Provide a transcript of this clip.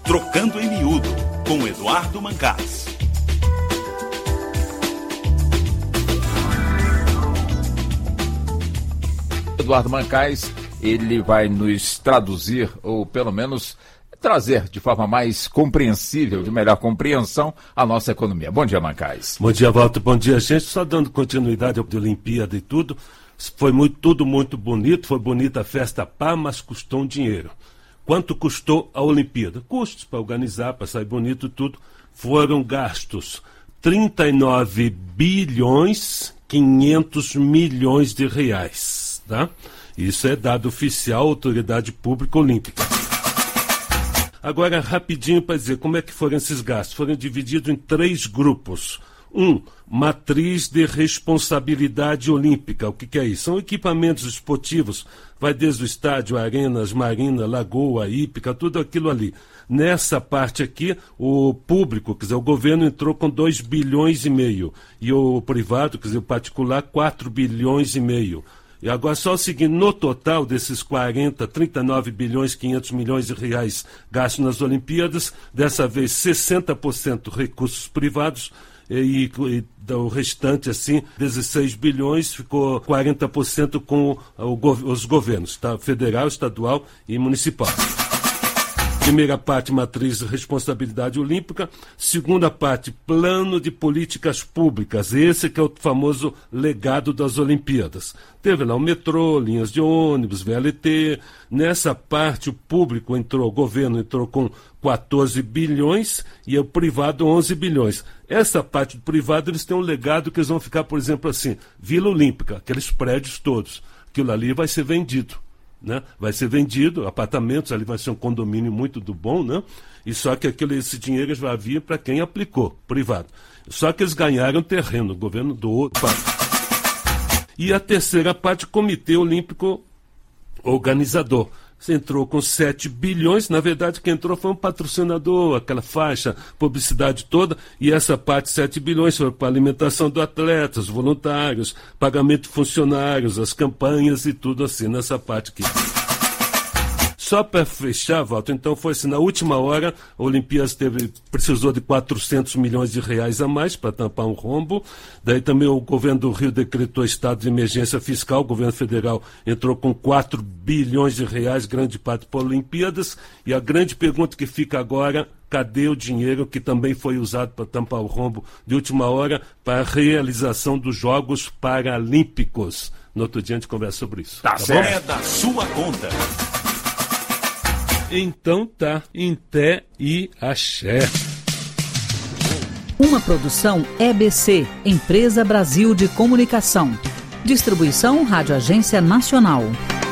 Trocando em Miúdo, com Eduardo Mancás. Eduardo Mancás, ele vai nos traduzir, ou pelo menos trazer de forma mais compreensível, de melhor compreensão, a nossa economia. Bom dia, Mancás. Bom dia, Walter. Bom dia, gente. Só dando continuidade à Olimpíada e tudo. Foi tudo muito bonito, foi bonita a festa, mas custou um dinheiro. Quanto custou a Olimpíada? Custos para organizar, para sair bonito tudo. Foram gastos 39 bilhões 500 milhões de reais. Tá? Isso é dado oficial, Autoridade Pública Olímpica. Agora, rapidinho para dizer como é que foram esses gastos. Foram divididos em 3 grupos. Matriz de responsabilidade olímpica. O que é isso? São equipamentos esportivos, vai desde o estádio, arenas, marina, lagoa, hípica, tudo aquilo ali. Nessa parte aqui, o público, quer dizer, o governo entrou com 2 bilhões e meio. E o privado, quer dizer, o particular, 4 bilhões e meio. E agora só o seguinte, no total desses 39 bilhões 500 milhões de reais gastos nas Olimpíadas, dessa vez 60% recursos privados, e o restante, assim, 16 bilhões, ficou 40% com os governos, tá? Federal, estadual e municipal. Primeira parte, matriz de responsabilidade olímpica. Segunda parte, plano de políticas públicas. Esse que é o famoso legado das Olimpíadas. Teve lá o metrô, linhas de ônibus, VLT. Nessa parte, o público entrou, o governo entrou com 14 bilhões e o privado 11 bilhões. Essa parte do privado, eles têm um legado que eles vão ficar, por exemplo, assim, Vila Olímpica, aqueles prédios todos. Aquilo ali vai ser vendido. Né? Vai ser vendido, apartamentos, ali vai ser um condomínio muito do bom, né? E só que esse dinheiro vai vir para quem aplicou, privado. Só que eles ganharam terreno, o governo doou. E a terceira parte, Comitê Olímpico Organizador. Você entrou com 7 bilhões, na verdade quem entrou foi um patrocinador, aquela faixa, publicidade toda, e essa parte, 7 bilhões, foi para a alimentação dos atletas, voluntários, pagamento de funcionários, as campanhas e tudo assim, nessa parte aqui. Só para fechar, Walter, então foi assim, na última hora, a Olimpíadas precisou de 400 milhões de reais a mais para tampar um rombo. Daí também o governo do Rio decretou estado de emergência fiscal, o governo federal entrou com 4 bilhões de reais, grande parte para Olimpíadas. E a grande pergunta que fica agora, cadê o dinheiro que também foi usado para tampar o rombo de última hora para a realização dos Jogos Paralímpicos? No outro dia a gente conversa sobre isso. Tá certo. É da sua conta. Então tá, em té e axé. Uma produção EBC, Empresa Brasil de Comunicação. Distribuição Rádio Agência Nacional.